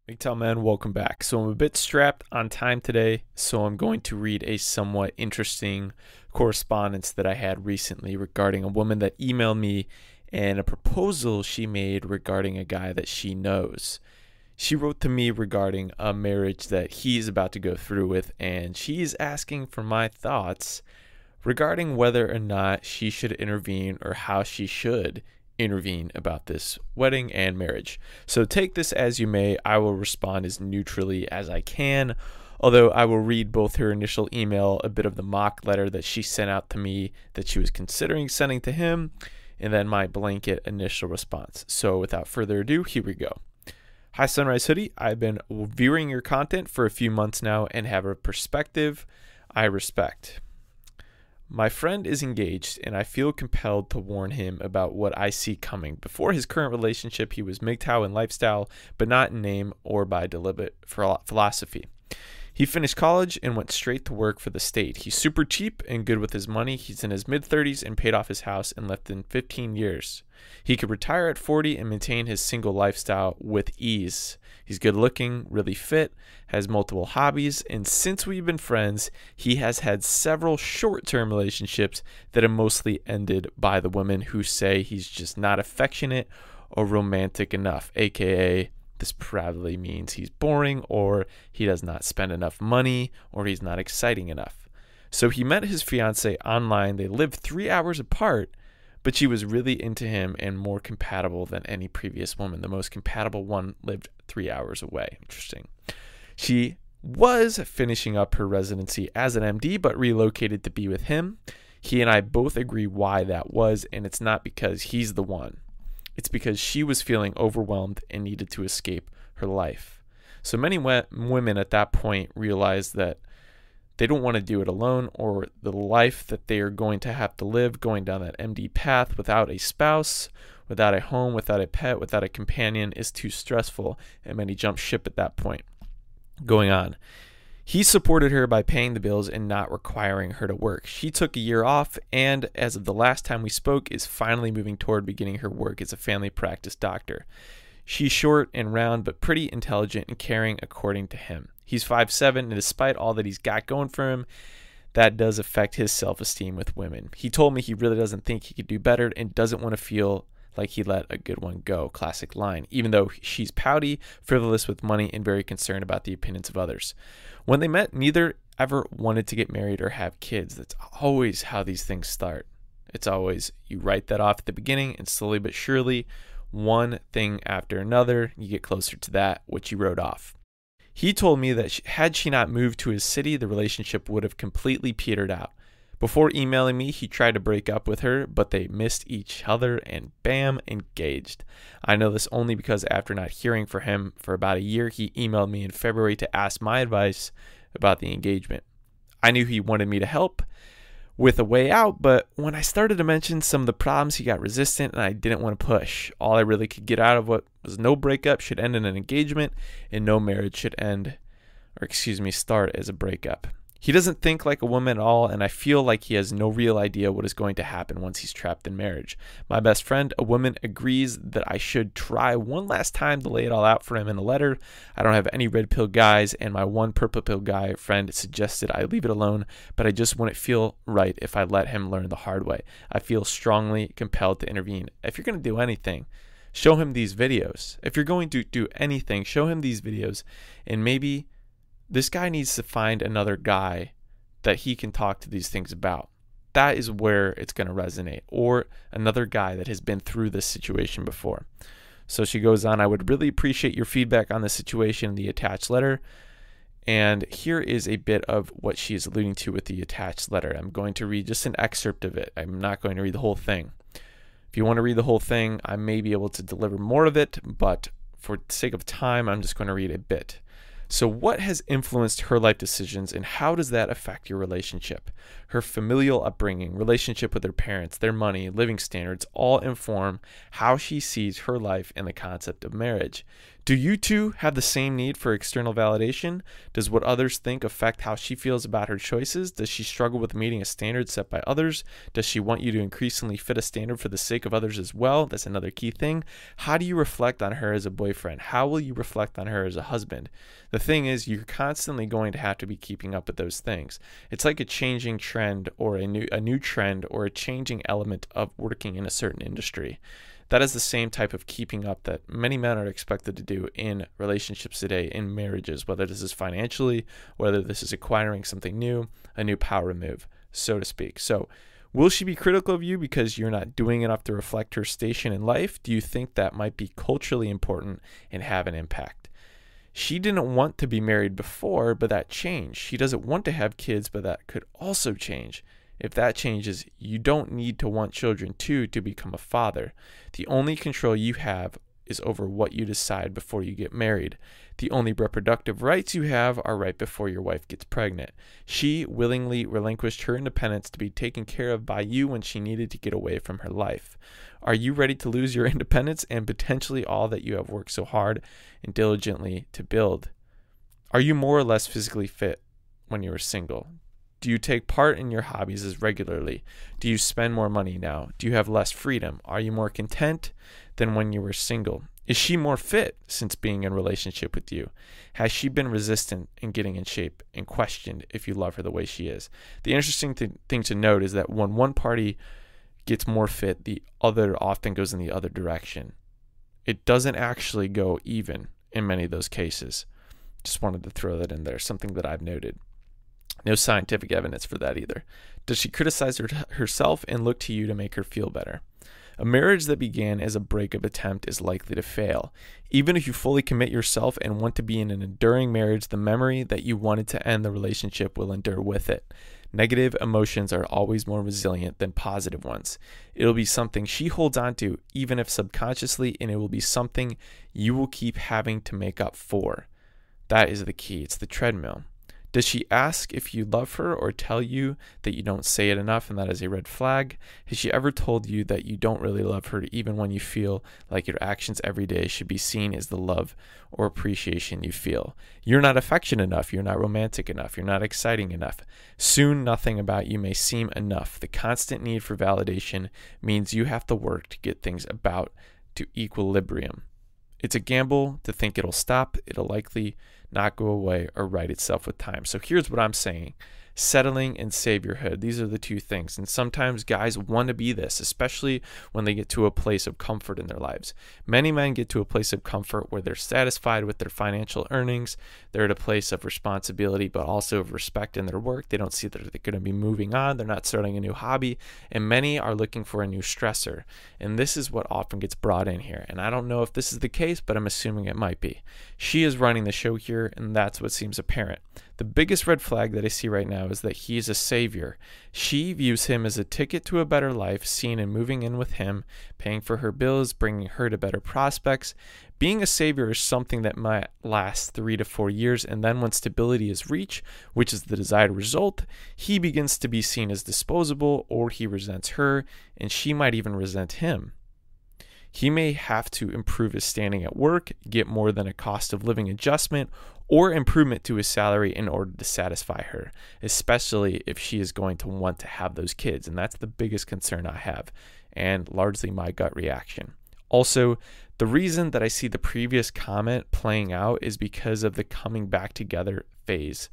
MGTOW man, welcome back. So I'm a bit strapped on time today, so I'm going to read a somewhat interesting correspondence that I had recently regarding a woman that emailed me and a proposal she made regarding a guy that she knows. She wrote to me regarding a marriage that he's about to go through with, and she's asking for my thoughts regarding whether or not she should intervene or how she should intervene about this wedding and marriage. So take this as you may. I will respond as neutrally as I can, although I will read both her initial email, a bit of the mock letter that she sent out to me that she was considering sending to him, and then my blanket initial response. So without further ado, here we go. Hi Sunrise Hoodie, I've been viewing your content for a few months now and have a perspective I respect. My friend is engaged, and I feel compelled to warn him about what I see coming. Before his current relationship, he was MGTOW in lifestyle, but not in name or by deliberate philosophy. He finished college and went straight to work for the state. He's super cheap and good with his money. He's in his mid-30s and paid off his house and left in 15 years. He could retire at 40 and maintain his single lifestyle with ease. He's good looking, really fit, has multiple hobbies, and since we've been friends, he has had several short-term relationships that have mostly ended by the women who say he's just not affectionate or romantic enough, aka this probably means he's boring or he does not spend enough money or he's not exciting enough. So he met his fiancée online. They lived 3 hours apart, but she was really into him and more compatible than any previous woman. The most compatible one lived 3 hours away. Interesting. She was finishing up her residency as an MD, but relocated to be with him. He and I both agree why that was, and it's not because he's the one. It's because she was feeling overwhelmed and needed to escape her life. So many women at that point realize that they don't want to do it alone, or the life that they are going to have to live going down that MD path without a spouse, without a home, without a pet, without a companion is too stressful, and many jump ship at that point. Going on. He supported her by paying the bills and not requiring her to work. She took a year off and, as of the last time we spoke, is finally moving toward beginning her work as a family practice doctor. She's short and round, but pretty intelligent and caring according to him. He's 5'7", and despite all that he's got going for him, that does affect his self-esteem with women. He told me he really doesn't think he could do better and doesn't want to feel like he let a good one go. Classic line. Even though she's pouty, frivolous with money, and very concerned about the opinions of others. When they met, neither ever wanted to get married or have kids. That's always how these things start. It's always you write that off at the beginning, and slowly but surely, one thing after another, you get closer to that which you wrote off. He told me that had she not moved to his city, the relationship would have completely petered out. Before emailing me, he tried to break up with her, but they missed each other and bam, engaged. I know this only because after not hearing from him for about a year, he emailed me in February to ask my advice about the engagement. I knew he wanted me to help with a way out, but when I started to mention some of the problems, he got resistant and I didn't want to push. All I really could get out of what was no breakup should end in an engagement and no marriage should start as a breakup. He doesn't think like a woman at all, and I feel like he has no real idea what is going to happen once he's trapped in marriage. My best friend, a woman, agrees that I should try one last time to lay it all out for him in a letter. I don't have any red pill guys, and my one purple pill guy friend suggested I leave it alone, but I just wouldn't feel right if I let him learn the hard way. I feel strongly compelled to intervene. If you're going to do anything, show him these videos. If you're going to do anything, show him these videos, and maybe this guy needs to find another guy that he can talk to these things about. That is where it's going to resonate. Or another guy that has been through this situation before. So she goes on, I would really appreciate your feedback on the situation in the attached letter. And here is a bit of what she is alluding to with the attached letter. I'm going to read just an excerpt of it. I'm not going to read the whole thing. If you want to read the whole thing, I may be able to deliver more of it, but for the sake of time, I'm just going to read a bit. So what has influenced her life decisions, and how does that affect your relationship? Her familial upbringing, relationship with her parents, their money, living standards all inform how she sees her life and the concept of marriage. Do you two have the same need for external validation? Does what others think affect how she feels about her choices? Does she struggle with meeting a standard set by others? Does she want you to increasingly fit a standard for the sake of others as well? That's another key thing. How do you reflect on her as a boyfriend? How will you reflect on her as a husband? The thing is, you're constantly going to have to be keeping up with those things. It's like a changing trend or a new trend or a changing element of working in a certain industry. That is the same type of keeping up that many men are expected to do in relationships today, in marriages, whether this is financially, whether this is acquiring something new, a new power move, so to speak. So, will she be critical of you because you're not doing enough to reflect her station in life? Do you think that might be culturally important and have an impact? She didn't want to be married before, but that changed. She doesn't want to have kids, but that could also change. If that changes, you don't need to want children to become a father. The only control you have is over what you decide before you get married. The only reproductive rights you have are right before your wife gets pregnant. She willingly relinquished her independence to be taken care of by you when she needed to get away from her life. Are you ready to lose your independence and potentially all that you have worked so hard and diligently to build? Are you more or less physically fit when you were single? Do you take part in your hobbies as regularly? Do you spend more money now? Do you have less freedom? Are you more content than when you were single? Is she more fit since being in a relationship with you? Has she been resistant in getting in shape and questioned if you love her the way she is? The interesting thing to note is that when one party gets more fit, the other often goes in the other direction. It doesn't actually go even in many of those cases. Just wanted to throw that in there, something that I've noted. No scientific evidence for that either. Does she criticize herself and look to you to make her feel better? A marriage that began as a breakup attempt is likely to fail. Even if you fully commit yourself and want to be in an enduring marriage, the memory that you wanted to end the relationship will endure with it. Negative emotions are always more resilient than positive ones. It'll be something she holds on to, even if subconsciously, and it will be something you will keep having to make up for. That is the key. It's the treadmill. Does she ask if you love her or tell you that you don't say it enough and that is a red flag? Has she ever told you that you don't really love her even when you feel like your actions every day should be seen as the love or appreciation you feel? You're not affectionate enough. You're not romantic enough. You're not exciting enough. Soon, nothing about you may seem enough. The constant need for validation means you have to work to get things about to equilibrium. It's a gamble to think it'll stop. It'll likely not go away or right itself with time. So here's what I'm saying. Settling and saviorhood. These are the two things. And sometimes guys want to be this, especially when they get to a place of comfort in their lives. Many men get to a place of comfort where they're satisfied with their financial earnings. They're at a place of responsibility, but also of respect in their work. They don't see that they're going to be moving on. They're not starting a new hobby. And many are looking for a new stressor. And this is what often gets brought in here. And I don't know if this is the case, but I'm assuming it might be. She is running the show here, and that's what seems apparent. The biggest red flag that I see right now is that he is a savior. She views him as a ticket to a better life, seen in moving in with him, paying for her bills, bringing her to better prospects. Being a savior is something that might last 3 to 4 years, and then when stability is reached, which is the desired result, he begins to be seen as disposable, or he resents her, and she might even resent him. He may have to improve his standing at work, get more than a cost of living adjustment, or improvement to his salary in order to satisfy her, especially if she is going to want to have those kids. And that's the biggest concern I have, and largely my gut reaction. Also, the reason that I see the previous comment playing out is because of the coming back together phase.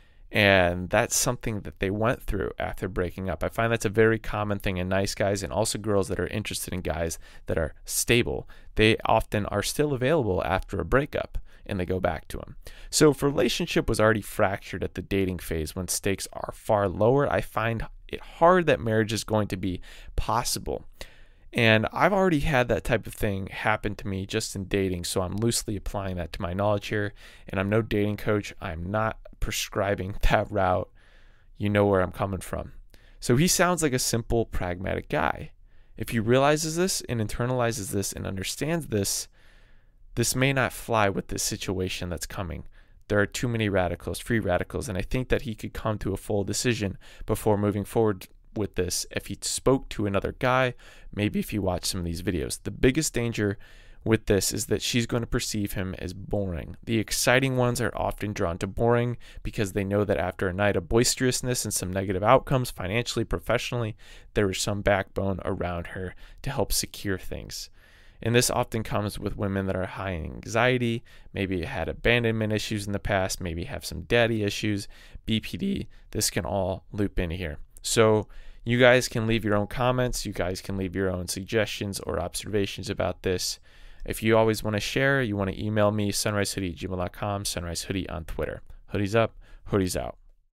And that's something that they went through after breaking up. I find that's a very common thing in nice guys and also girls that are interested in guys that are stable. They often are still available after a breakup and they go back to them. So if a relationship was already fractured at the dating phase when stakes are far lower, I find it hard that marriage is going to be possible. And I've already had that type of thing happen to me just in dating, so I'm loosely applying that to my knowledge here. And I'm no dating coach. I'm not prescribing that route. You know where I'm coming from. So he sounds like a simple, pragmatic guy. If he realizes this and internalizes this and understands this, this may not fly with this situation that's coming. There are too many radicals, free radicals, and I think that he could come to a full decision before moving forward with this if he spoke to another guy, maybe if he watched some of these videos. The biggest danger with this is that she's going to perceive him as boring. The exciting ones are often drawn to boring because they know that after a night of boisterousness and some negative outcomes financially, professionally, there is some backbone around her to help secure things. And this often comes with women that are high in anxiety, maybe had abandonment issues in the past, maybe have some daddy issues, BPD. This can all loop in here. So you guys can leave your own comments. You guys can leave your own suggestions or observations about this. If you always want to share, you want to email me, sunrisehoodie@gmail.com, sunrisehoodie on Twitter. Hoodies up, hoodies out.